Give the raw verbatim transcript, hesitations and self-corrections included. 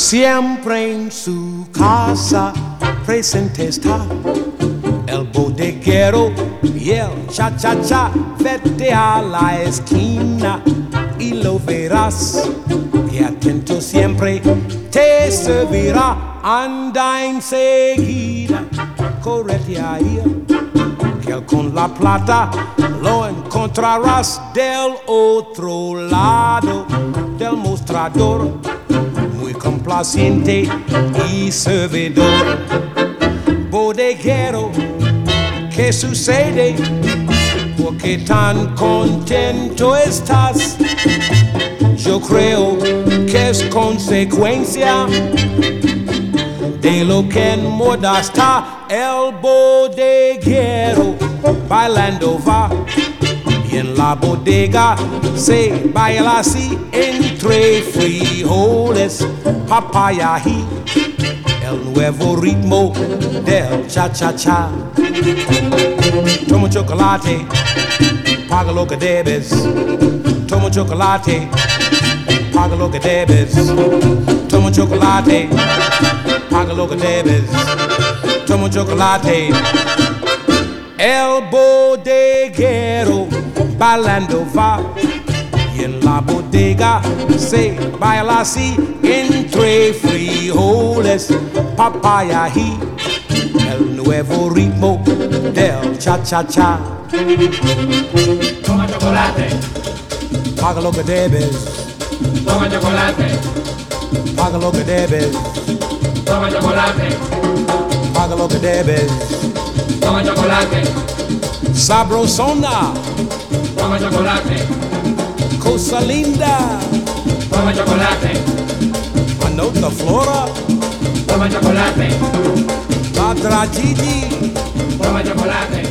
Siempre en su casa presente está el bodeguero y el cha-cha-cha. Vete a la esquina y lo verás, y atento siempre te servirá. Anda enseguida, correte ahí, que él con la plata lo encontrarás del otro lado del mostrador, muy complaciente y servidor. Bodeguero, ¿qué sucede? ¿Por qué tan contento estás? Yo creo que es consecuencia de lo que en moda está. El bodeguero bailando va, y en la bodega se baila así, entre frijoles, papaya y el nuevo ritmo del cha-cha-cha. Toma chocolate, paga lo que debes. Toma chocolate, paga lo que debes. Toma chocolate, paga lo que debes. Toma chocolate. El bodeguero bailando va, y en la bodega se baila así, entre frijoles, papaya y el nuevo ritmo del cha-cha-cha. Toma chocolate, paga lo que debes. Toma chocolate, paga lo que debes. Toma chocolate, paga lo que debes. Toma chocolate, sabrosona. Toma chocolate, cosa linda. Toma chocolate, anota flora. Toma chocolate, la tragedi. Toma chocolate.